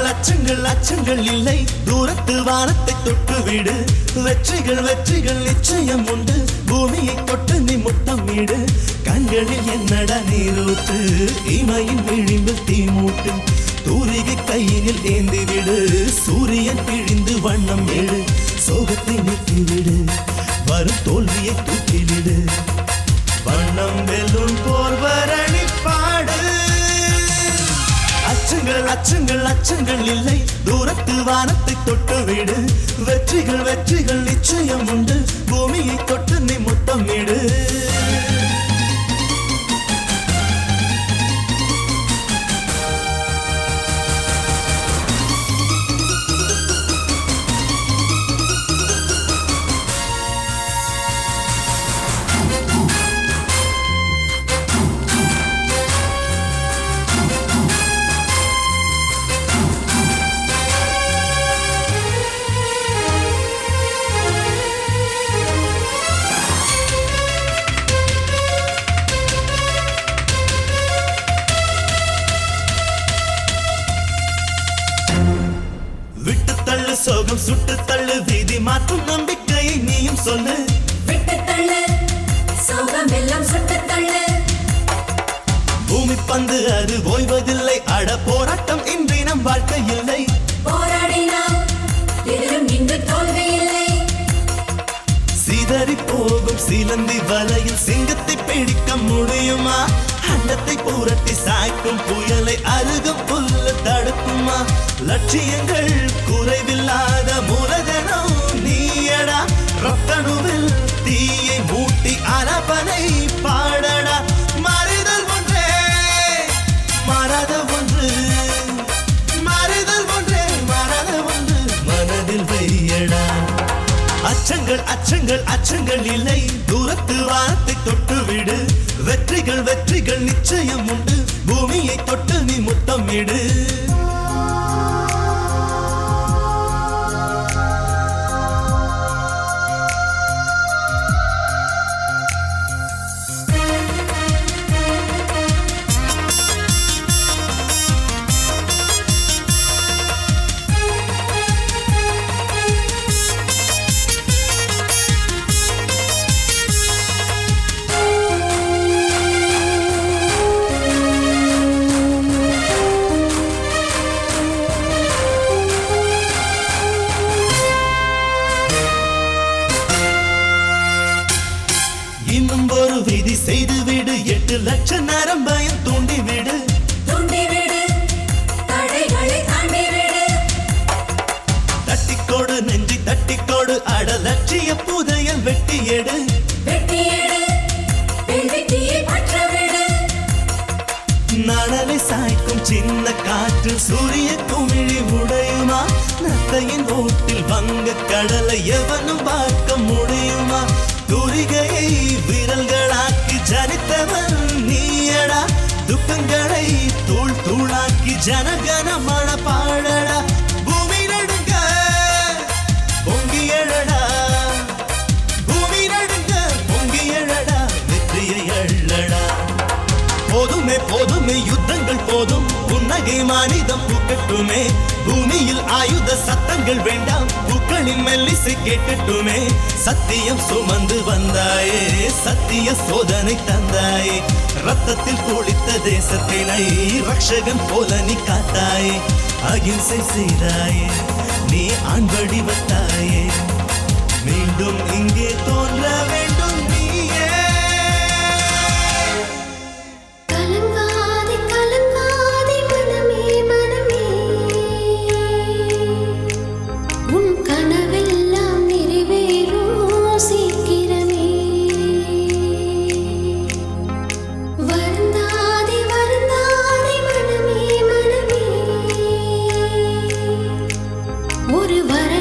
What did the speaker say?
அச்சங்கள் இல்லை தூரத்து வானத்தை தொட்டு விடு வெற்றிகள் நிச்சயம் உண்டு பூமியை தொட்டு நீ முத்தமிடு கண்களில் என்னடா நீரூற்று இமையின் விழிம்பில் தீமூட்டு தூரிகை கையினில் ஏந்தி விடு சூரியன் பிழிந்து வண்ணம் ஏழு சோகத்தை நீக்கிவிடு வரும் தோல்வியை தூக்கிவிடு வண்ணம் வெல்லும் போர்வரணி பாடு அச்சங்கள் இல்லை தூரத்து வானத்தை தொட்டு விடு வெற்றிகள் நிச்சயம் உண்டு பூமியை தொட்டு நீ முத்தமிடு சோகம் சுட்டு தள்ளு வீதி மாற்றும் நம்பிக்கையை நீயும் சொல்லு விட்டு தள்ளு சோகம் எல்லாம் சுட்டு தள்ளு பூமி பந்து அது ஓய்வதில்லை அட போராட்டம் இன்றி நம் வாழ்க்கை இல்லை போராடினால் எதிலும் இன்று தோல்வி இல்லை சிதறி போகும் சிலந்தி வலையில் சிங்கத்தை பிடிக்க முடியுமா அண்டத்தை புரட்டி சாய்க்கும் புயலை அருகும் புல்ல தடுக்குமா லட்சியங்கள் குறைவில்லாத மூலதனம் நீயடா ரத்தனுவில் தீயை மூட்டி அரபனை பாடடா மாறுதல் ஒன்றே மாறாத ஒன்று மாறுதல் ஒன்றே மாறாத ஒன்று மனதில் வையடா அச்சங்கள் இல்லை தூரத்து வானத்தை தொட்டு விடு வெற்றிகள் நிச்சயம் உண்டு பூமியை தொட்டு நீ முத்தமிடு இன்னும் ஒரு விதி செய்து விடு 8 லட்சம் நேரம் பயம் தூண்டி விடு தடைகளை தாண்டி விடு தட்டிக்கோடு நெஞ்சி தட்டிக்கோடு அட லட்சிய புதையல் வெட்டி எடு வெற்றியை பற்ற விடு நாடலை சாய்க்கும் சின்ன காற்று சூரிய குமிழி உடையுமா நத்தையின் ஓட்டில் வங்க கடலை எவனும் பார்க்க முடியுமா தூரிகையை விரல்களாக்கி ஜனித்தவன் நீயடா துக்கங்களை தூள் தூளாக்கி ஜனகனமான பாடடா பூமி நடுங்க பொங்கி எழடா பூமி நடுங்க பொங்கி எழடா வெற்றியை அள்ளடா போதுமே யுத்தங்கள் போதும் புன்னகை மானிதம் பூக்கட்டுமே பூமியில் ஆயுத சத்தங்கள் வேண்டாம் பூக்களின் மெல்லிசை கேட்கட்டுமே சத்தியம் சுமந்து வந்தாயே சத்திய சோதனை தந்தாயே ரத்தத்தில் குளித்த தேசத்தினை ரக்ஷகன் போல நீ காத்தாயே அகிம்சை செய்தாயே நீ ஆண் வடிவத்தாயே மீண்டும் இங்கே தோன்ற வேண்டும் நீயே ஒரு வர